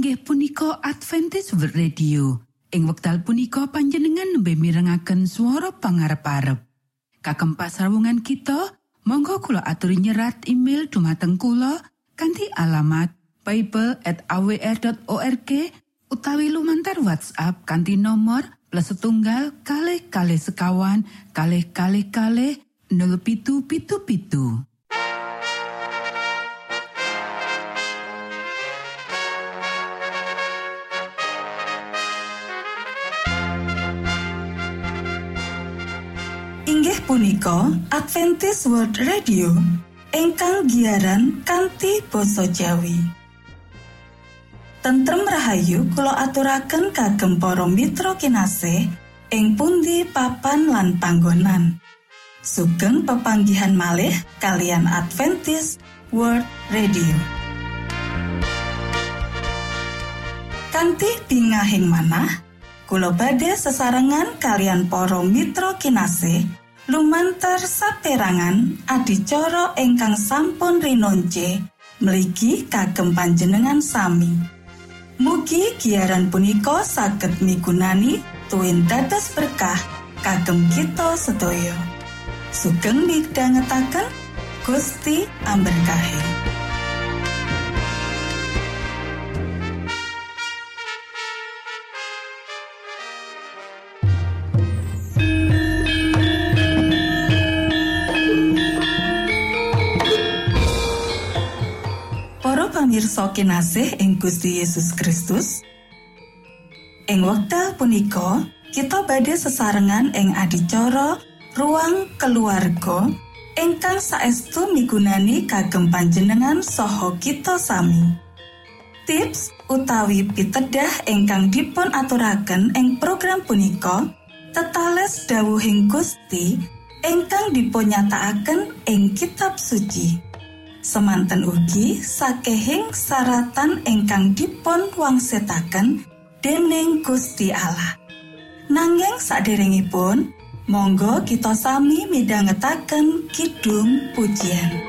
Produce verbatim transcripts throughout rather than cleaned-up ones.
inggih punika Adventist World Radio. Ing wekdal punika panjenengan nembe mirengaken swara pangarep-arep. Kagem pasrawungan kita, monggo kula aturi nyerat email dumateng kula kanthi alamat bible at a w r dot org utawi lumantar WhatsApp kanthi nomor plus setunggal kalih kalih sekawan kalih kalih kalih nol pitu pitu pitu. Inggih punika Adventist World Radio ingkang giaran kanthi basa Jawi. Tentrem rahayu kula aturaken kagem para mitra kinasih ing pundi papan lan panggonan. Sugeng pepanggihan malih kalian Adventist World Radio. Kanthi bingahing manah kula badhe sesarengan kalian para mitra kinasih lumantar saperangan adicara ingkang sampun rinonce mligi kagem panjenengan sami. Mugi giaran punika saged migunani tuwin dados berkah kagem kita sedaya. Sugeng midhangetaken Gusti amberkahi. Pamirsa kinasih ing Gusti Yesus Kristus, ing wekdal punika kita badhe sesarengan ing adicara Ruang Keluarga ingkang saestu migunani kagem panjenengan saha kita sami. Tips utawi pitedah ingkang dipun aturaken ing program punika tetales dawuhing Gusti ingkang dipunyatakaken ing kitab suci. Semanten ugi sakehing saratan ingkang dipun wangsetaken dening Gusti Allah. Nanging saderengipun, monggo kita sami midhangetaken kidung pujian.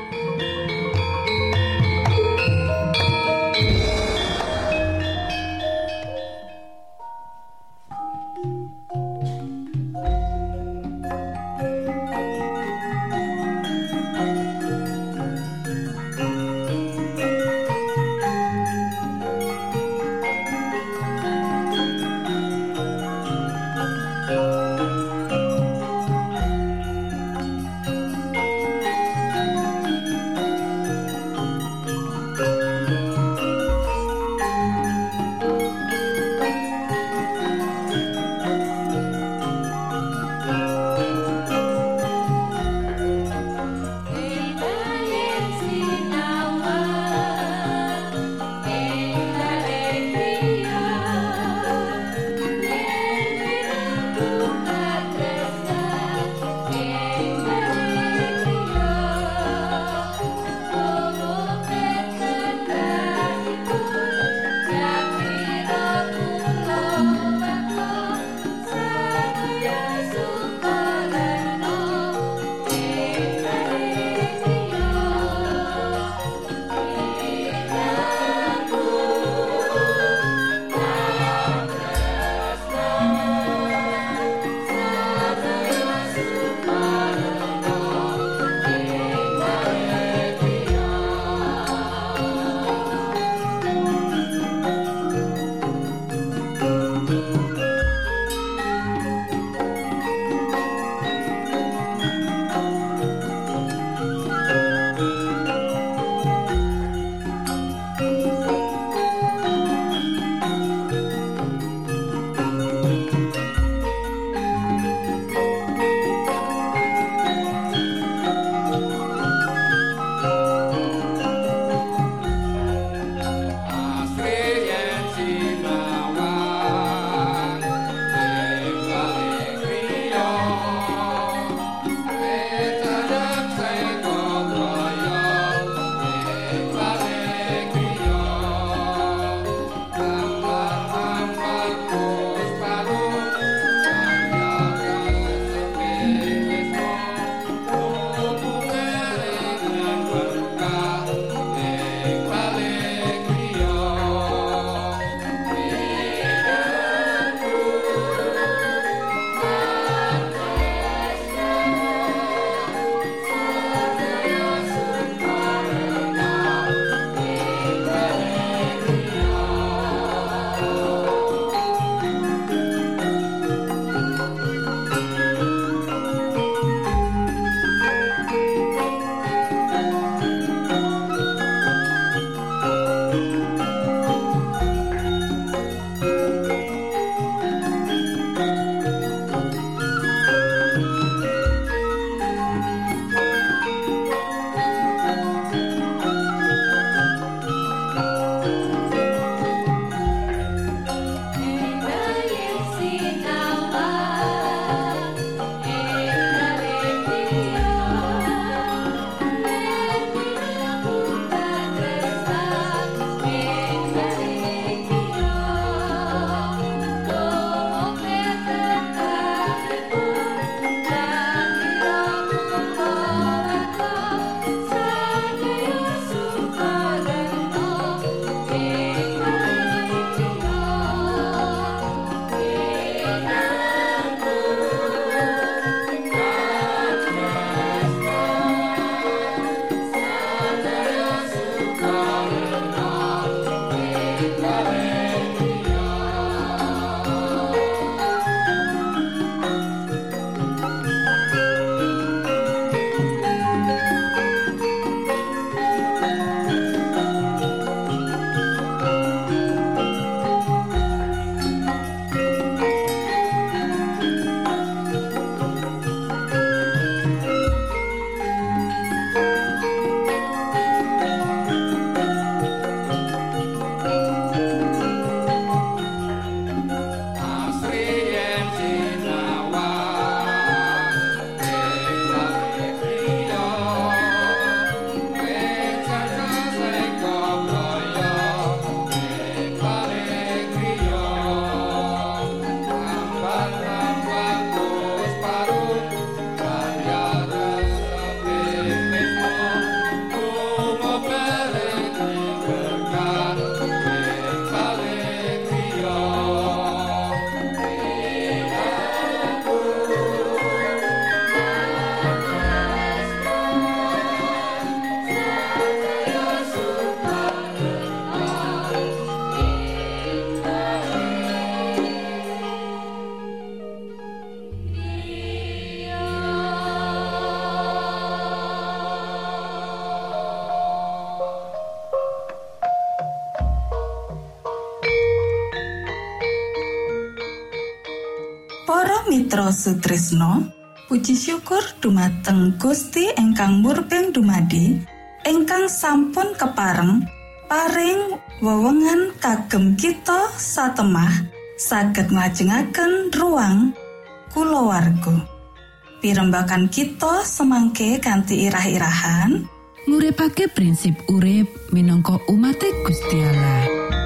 Mitra Sutrisno, puji syukur dumateng Gusti ingkang murbeng dumadi, ingkang sampun kepareng paring wewengan kagem kita satemah saged nglajengaken ruang kulawarga. Pirembagan kita semangke kanthi irah-irahan nguripake prinsip urip minangka umat Gusti Allah.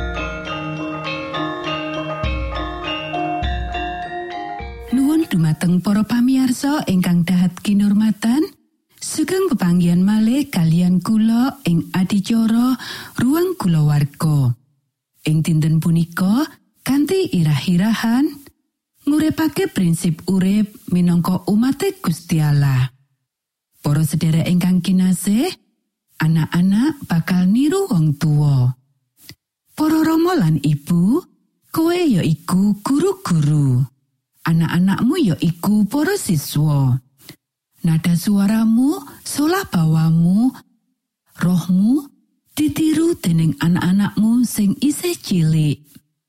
Nuwun dumateng para pamirsa ingkang dahat kinurmatan, sugeng pepanggihan malih kalian kula ing adicara ruang kulawarga. Ing dinten punika kanthi irah-irahan nguripake prinsip urip minangka umat Gusti Allah. Para sedherek ingkang kinasih, anak-anak bakal niru wong tuwa. Para rama lan ibu, kowe ya iku guru-guru. Anak-anakmu ya iku para siswa. Nada suaramu, solah bawamu, rohmu ditiru dening anak-anakmu sing isih cilik.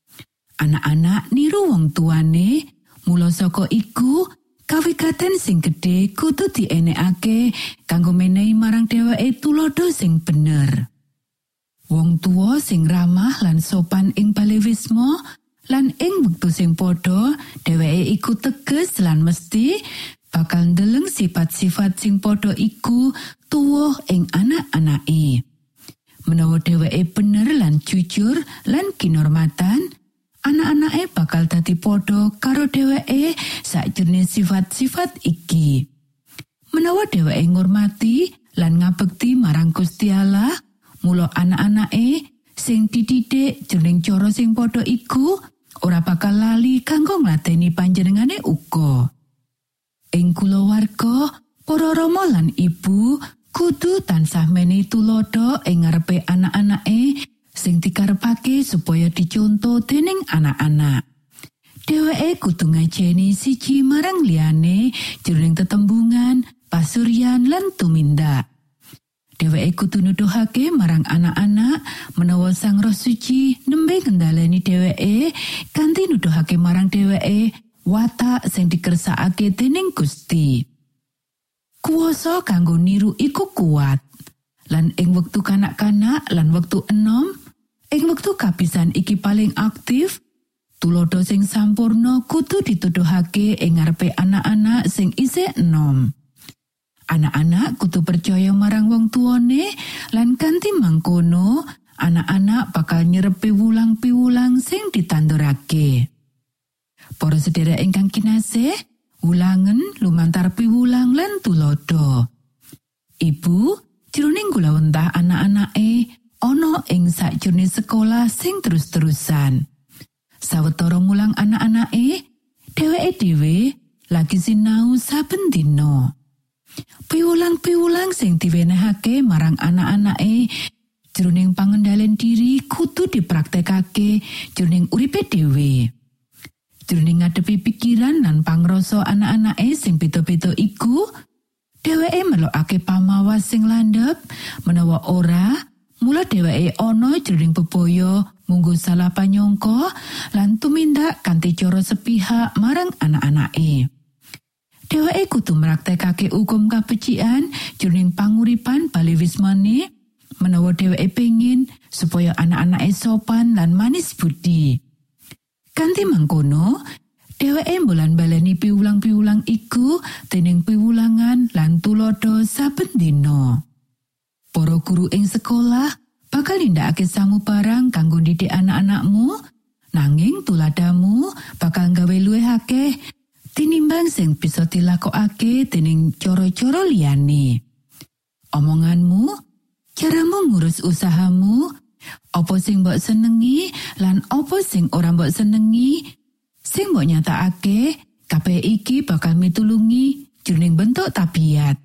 Anak-anak niru wong tuane, mula saka iku kawigaten sing gedhe kudu dienekake kanggo menehi marang dheweke tulodo sing bener. Wong tuwa sing ramah lan sopan ing balewisma lan ing wektu sing padha dheweke iku teges lan mesti bakal ndeleng sifat-sifat sing padha iku tuwuh ing anak-anake. Menawa dheweke bener lan jujur lan kinurmatan, anak-anake bakal dadi padha karo dheweke sakjroning sifat-sifat iki. Menawa dheweke ngurmati lan ngabekti marang Gusti Allah, mula anak-anake sing dididik jroning cara sing padha iku ora bakal lali kanggo nglateni panjenengane uga. Ing kulawarga, para rama lan ibu kudu tansah menehi tulodo ing ngarepe anak-anake sing dikarepake supaya dicontoh dening anak-anak. Dheweke kudu ngajeni siji marang liyane jroning tetembungan, pasuryan lan tumindak. Dheweke kudu nuduhake marang anak-anak menawa Sang Roh Suci nembe ngendhaleni dheweke kanthi nuduhake marang dheweke watak sing dikersakake dening Gusti. Kuwasa kanggo niru iku kuat. Lan ing wektu kanak-kanak lan wektu enom, ing wektu kapisan iki paling aktif, tulodo sing sampurna kudu dituduhake ing ngarepe anak-anak sing isih enom. Anak-anak kudu percaya marang wong tuane lan kanthi mangkono anak-anak bakal nyerepi wulang-piwulang sing ditandurake. Para sedherek ingkang kinasih, wulangen lumantar piwulang lan tulodo. Ibu jroning gulawentah anak-anake ana ing sakjroning sekolah sing terus-terusan. Sawetara mulang anak-anake, dheweke dhewe lagi sinau saben dina. Piwulang-piwulang sing diwenehake marang anak-anake jroning pangendalen diri kudu dipraktekake jroning uripe dhewe. Jroning ngadepi pikiran lan pangrasa anak-anake sing beda-beda iku, dheweke merlokake pamawas sing landhep, menawa ora, mula dheweke ana jroning bebaya munggo salah panyangka lan tumindak kanthi cara sepihak marang anak-anake. Dheweke kudu mraktekake hukum kabecikan jroning panguripan bali wismane, menawa dheweke pengin supaya anak-anake sopan lan manis budi. Kanthi mangkono, dheweke mbolan baleni piwulang-piwulang iku dening piwulangan lan tulodo saben dina. Para guru ing sekolah bakal nindakake samubarang kanggo ndidik anak-anakmu, nanging tuladamu bakal gawe luwih akeh tinimbang sing bisa dilakokake dening cara-cara liyane. Omonganmu, caramu ngurus usahamu, apa sing mbok senengi lan apa sing ora mbok senengi, sing mbok nyatakake, kabeh iki bakal mitulungi jroning bentuk tabiat.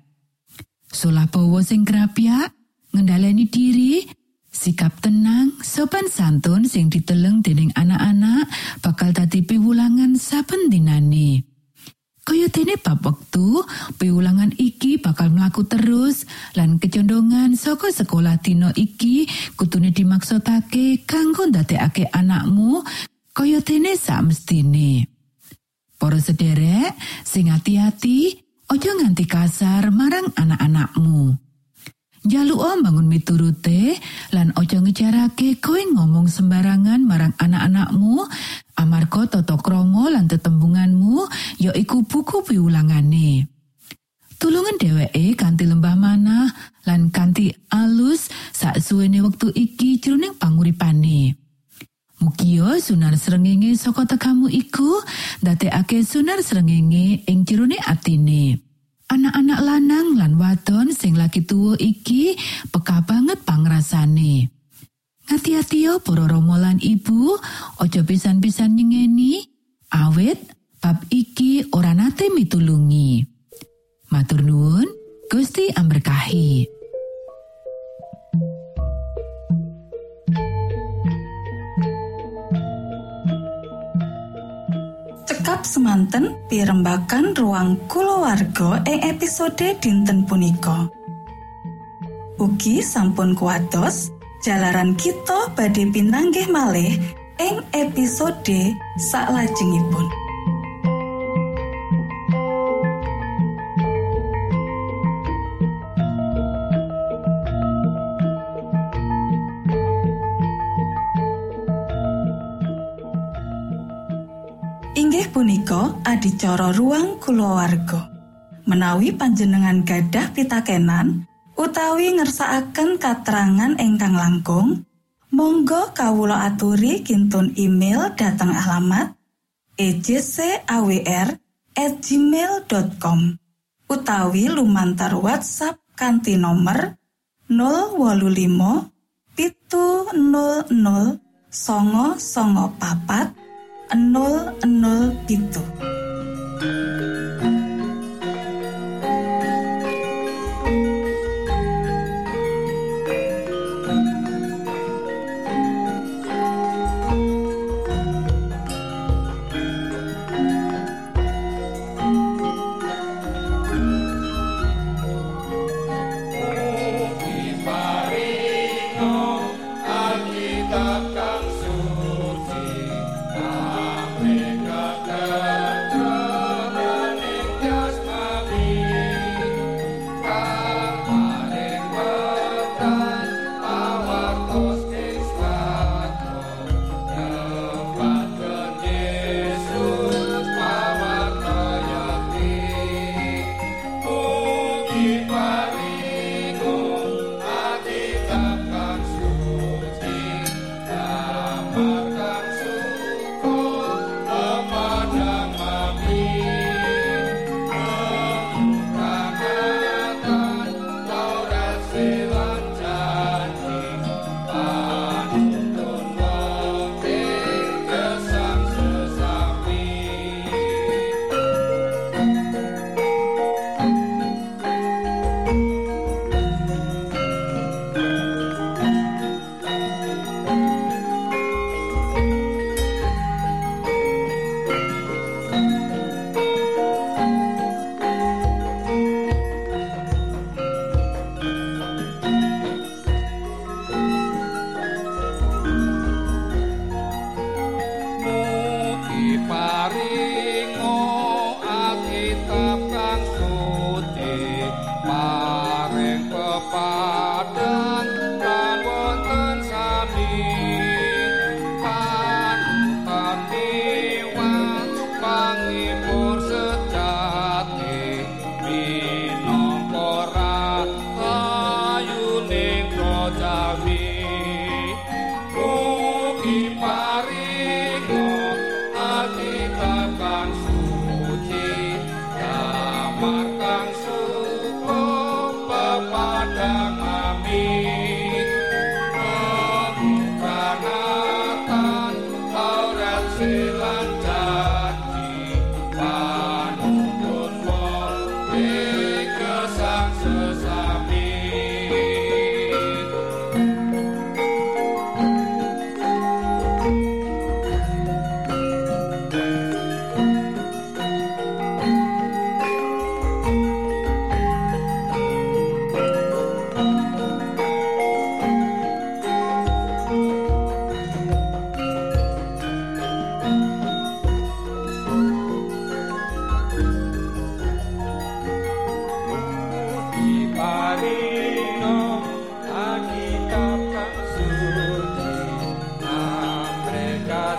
Solah bawa sing krapyak, ngendhaleni diri, sikap tenang, sopan santun sing diteleng dening anak-anak bakal dadi piwulangan saben dinane. Kaya dene bab wektu, piwulangan iki bakal mlaku terus lan kecondongan saka sekolah dina iki kudune dimaksudake kanggo ndadekake anakmu kaya dene samestine. Para sederek, sing ati-ati, aja nganti kasar marang anak-anakmu. Jaluka bangun miturute lan aja ngejarake kowe ngomong sembarangan marang anak-anakmu amarga tata krama lan tetembunganmu ya iku buku piwulangane. Tulungan dheweke kanthi lembah manah lan kanthi alus saksuwene wektu iki jroning panguripane. Mugia sunar srengenge saka tekamu iku ndadekake sunar srengenge ing jerone atine. Anak-anak lanang lan wadon sing lagi tuwa iki peka banget pangrasane. Ngati-ati yo para rama lan ibu, aja pisan-pisan nyengeni, awit bab iki ora nate mitulungi. Matur nuwun, Gusti amberkahi. Cekap semanten pirembagan ruang kulawarga ing episode dinten punika. Ugi sampun kuatos jalaran kita badhe pinanggih malih ing episode salajengipun. Inggih punika adicara ruang kulawarga. Menawi panjenengan gadah pitakenan utawi ngersakaken katrangan ingkang langkung, monggo kawula aturi kintun email dhateng alamat e j c a w r at gmail dot com utawi lumantar WhatsApp kanthi nomor nol wolu limo pitu nol nol songo songo papat nol nol pitu. Suci, Amerika Tenggara.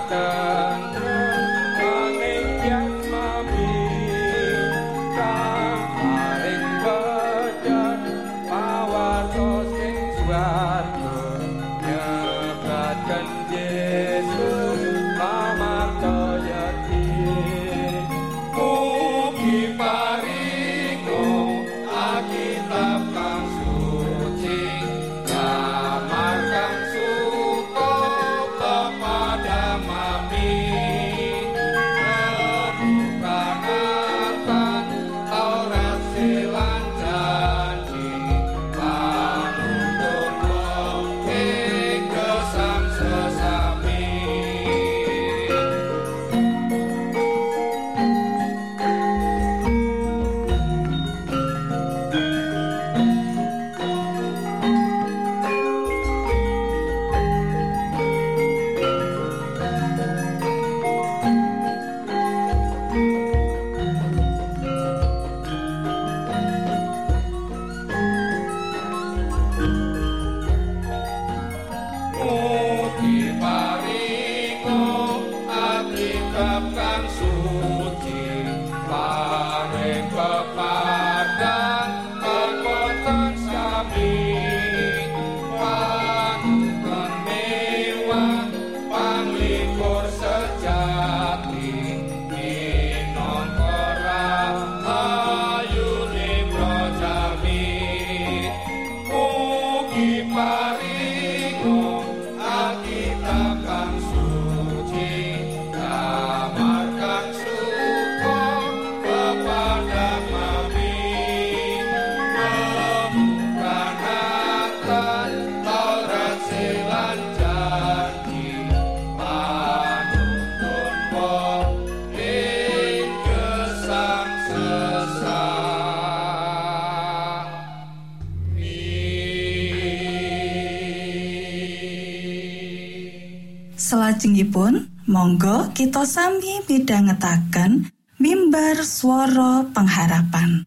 Salajengipun, monggo kita sami midhangetaken mimbar swara pengharapan.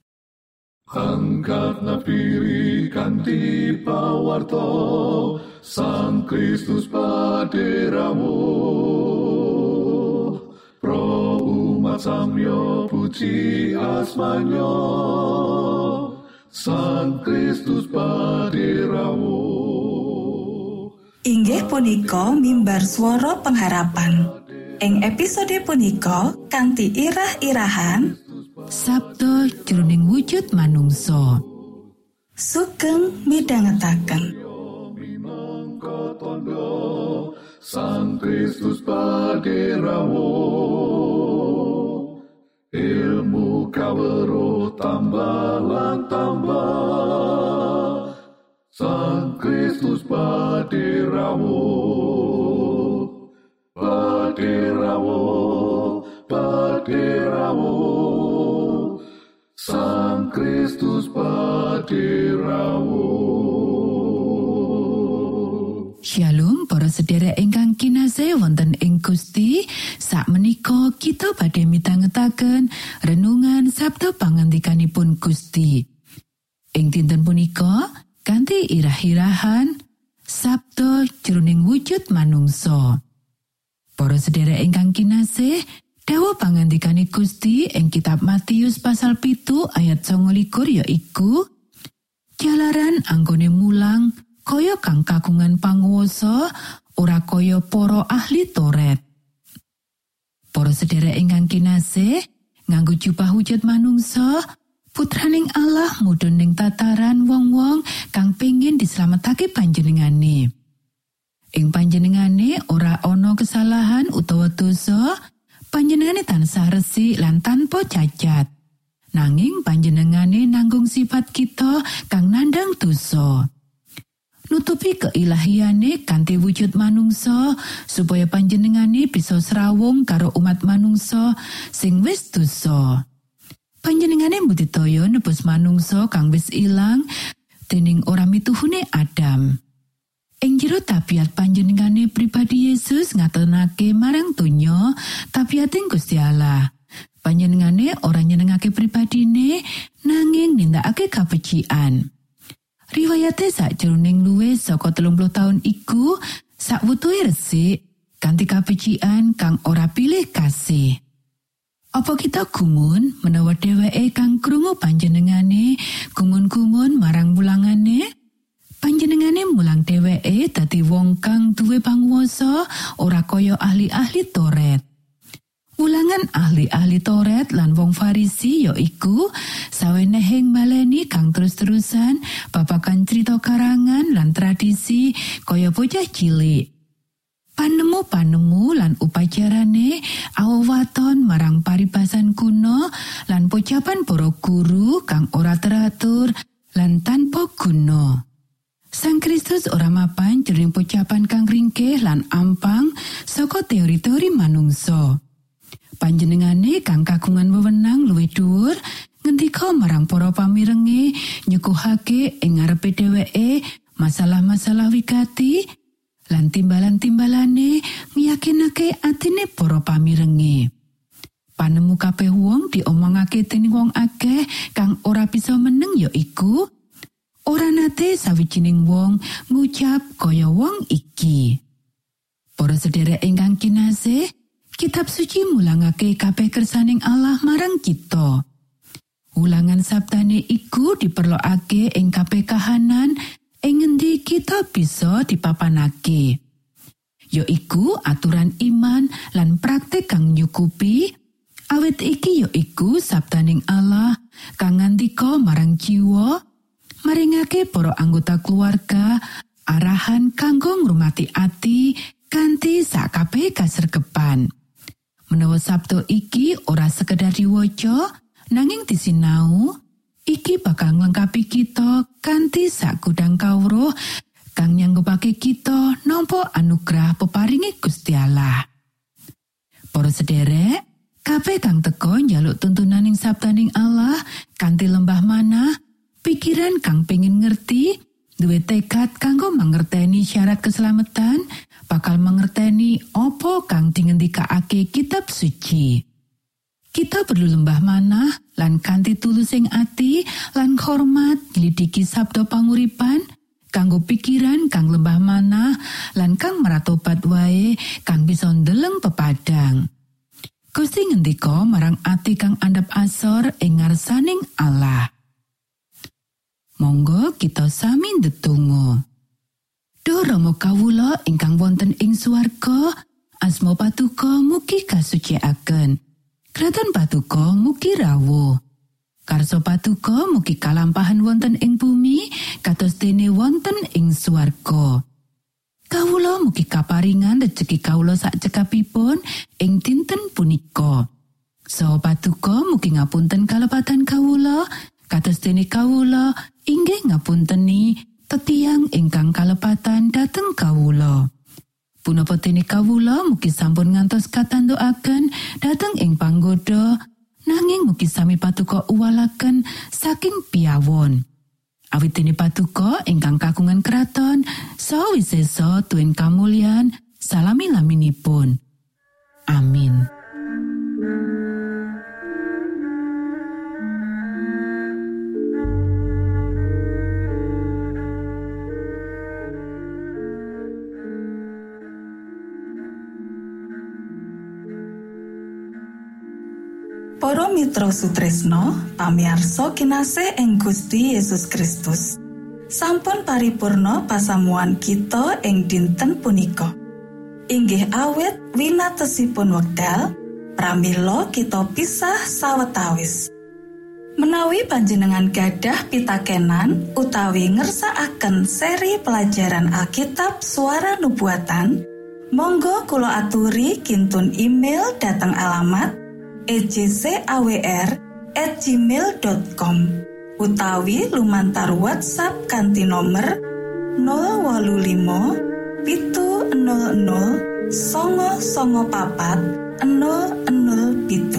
Angkat nafiri kanthi pawarta Sang Kristus paderamu. Pro umat samyo puji asmanyo Sang Kristus paderamu. Inggih punika mimbar swara pengharapan. Ing episode punika kanthi irah-irahan Sabda jroning wujud manungsa. Sugeng midhangetaken. Minangka tandha Sang Kristus paderamu. Ilmu kawruh tambah lan tambah. Sang Kristus paderamu, paderamu, paderamu. Sang Kristus paderamu. Shalom para sedherek ingkang kinasih wonten ing Gusti. Sakmenika kita badhe midhangetaken renungan sabda pangandikanipun Gusti. Ing dinten punika kanthi irah-irahan sabda jroning wujud manungsa. Para sedherek ingkang kinasih, dawuh pangandikane Gusti ing kitab Matius pasal pitu ayat sanga likur yaiku, jalaran anggone mulang kaya kang kagungan panguwasa, ora kaya para ahli Toret. Para sedherek ingkang kinasih, nganggo jubah wujud manungsa, putraning Allah mudhun ning tataran wong-wong kang pengin dislametake panjenengane. Ing panjenengane ora ana kesalahan utawa dosa, panjenengane tansah resik lan tanpa cacat. Nanging panjenengane nanggung sifat kita kang nandhang dosa. Nutupi keilahiyane kanthi wujud manungsa supaya panjenengane bisa srawung karo umat manungsa sing wis dosa. Panjenengane mbudidaya nebus manungsa kang wis ilang dening ora mituhune Adam. Ing jero tabiat panjenengane pribadi Yesus ngatenake marang donya tabiating Gusti Allah. Panjenengane ora nyenengake pribadine nanging nindakake kabecikan. Riwayate sakjroning luwih saka telung puluh taun iku sakwutuhe resik kanthi kabecikan kang ora pilih kasih. Apa kita gumun menawa dheweke kang krungu panjenengane gumun-gumun marang wulangane? Panjenengane mulang dheweke dadi wong kang duwe panguwasa ora kaya ahli-ahli Toret. Wulangan ahli-ahli Toret lan wong Farisi ya iku sawenehing baleni kang terus-terusan babagan crita karangan lan tradisi kaya bocah cilik. Panemu-panemu lan upacarane awawaton marang paribasan kuno lan pocapan para guru kang ora teratur lan tanpa guna. Sang Kristus ora mapan jroning pocapan kang ringkih lan ampang saka teori-teori manungsa. Panjenengane kang kagungan wewenang luwih dhuwur ngendika marang para pamirenge nyuguhake ing ngarepe dheweke masalah-masalah wigati lan timbalan-timbalane ngiyakinake atine para pamirenge. Panemu kabeh wong diomongake dening wong akeh kang ora bisa meneng ya iku ora nate sawijining wong ngucap kaya wong iki. Para sedherek ingkang kinasih, Kitab Suci mulangake kabeh kersaning Allah marang kita. Ulangan sabdane iku diperlokake ing kabeh kahanan ing ngendi kita bisa dipapanake. Yaiku aturan iman lan praktek kang nyukupi, awit iki yaiku sabdaning Allah kang ngandika marang jiwa, maringake para anggota keluarga arahan kanggo ngrumati ati kanthi sakabeh kasregepan. Menawa sabda iki ora sekedar diwaca, nanging disinau, iki bakal nglengkapi kita kanthi sakudang kawruh kang nyanggupake kita nampa anugrah peparingi Gusti Allah. Para sederek, kabeh kang teka njaluk tuntunaning sabdaning Allah kanthi lembah manah, pikiran kang pengin ngerti, duwe tekad kanggo mangerteni syarat keselamatan, bakal mangerteni apa kang dingendikake Kitab Suci. Kita perlu lembah manah lan kanthi tulusing ati lan hormat nglidiki sabda panguripan kanggo pikiran kang lembah manah lan kang maratobat wae kang bisa ndeleng pepadang. Gusti ngendika marang ati kang andhap asor ing ngarsaning Allah. Monggo kita sami ndedonga. Duh Rama kawula ingkang wonten ing swarga, asma Patuko mugi kasucikaken. Kraton Patuko mugi rawuh. Karso Patuko mugi kalampahan wonten ing bumi kados dene wonten ing swarga. Kawula mugi kaparingan rejeki kawula sak cekapipun ing dinten punika. Saha Patuko mugi ngapunten kalepatan kawula kados dene kawula inggih ngapunteni tetiang ingkang kalepatan dhateng kawula. Punapa dene kawula mugi sampun ngantos katandukaken dhateng ing panggoda, nanging mugi sami Patuko uwalaken saking piyawon. Awit dene Patuko ingkang kagungan kraton saha wisesa tuwin kamulyan salami-laminipun. Amin. Para mitra sutresna, pamirsa kinasih ing Gusti Yesus Kristus. Sampun paripurna pasamuan kita ing dinten punika. Inggih awit winatesipun wekdal, pramila kita pisah sawetawis. Menawi panjenengan gadah pitakenan utawi ngersakaken seri pelajaran Alkitab Suara Nubuatan, monggo kula aturi kintun email dhateng alamat e j c a w r at gmail dot com utawi lumantar WhatsApp kanthi nomer nol wolu limo pitu nol nol songo songo papat nol nol pitu.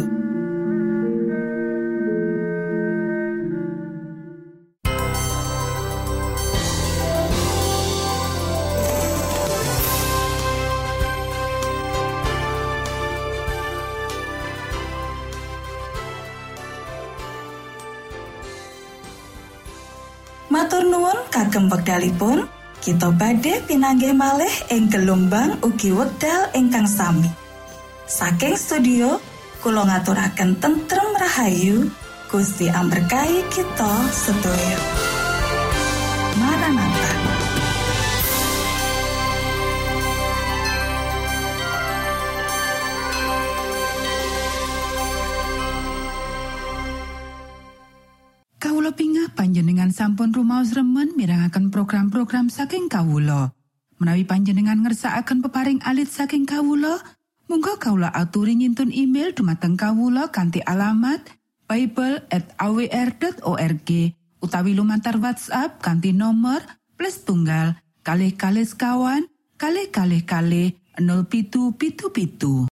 Matur nuwun kagem wekdalipun Kita badhe pinanggih malih ing gelombang ugi wekdal ingkang sami. Saking studio, kula ngaturaken tentrem rahayu, Gusti amberkahi kita sedaya. Maranatha. Kawula pingah panjenengan sampun rumaos remen mirengaken program-program saking kawula. Menawi panjenengan ngersakaken peparing alit saking kawula, monggo kawula aturi ngintun email dumateng kawula kanthi alamat bible at a w r dot org utawi lumantar WhatsApp kanthi nomor plus tunggal kalih kalih sekawan kalih kalih kalih nol pitu pitu pitu.